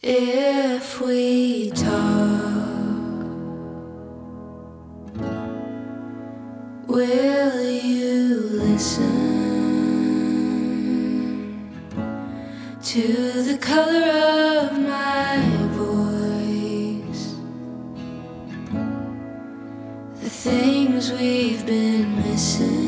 If we talk, will you listen to the color of my voice? The things we've been missing.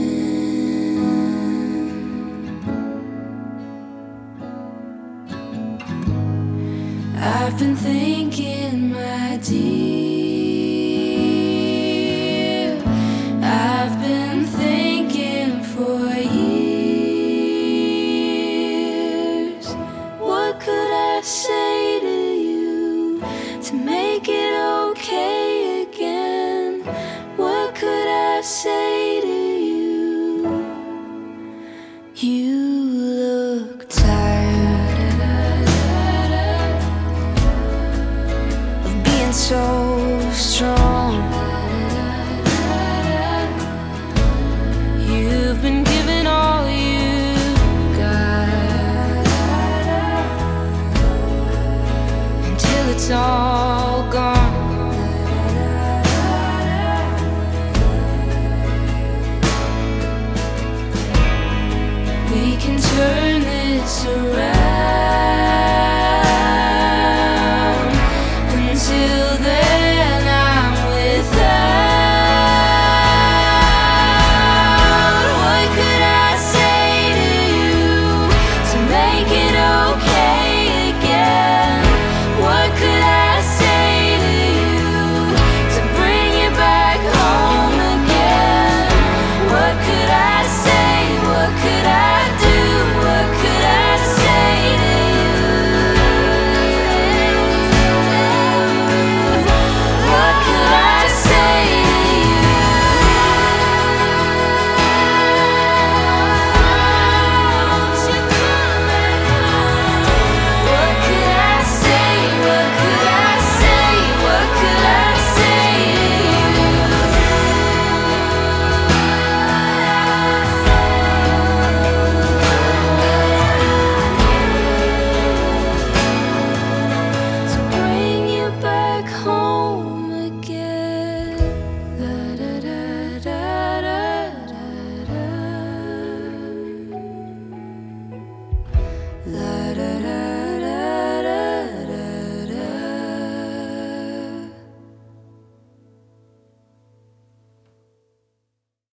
I've been thinking, my dear, I've been thinking for years. What could I say to you to make it okay again? What could I say to you? You look tired, so strong. You've been giving all you got until it's all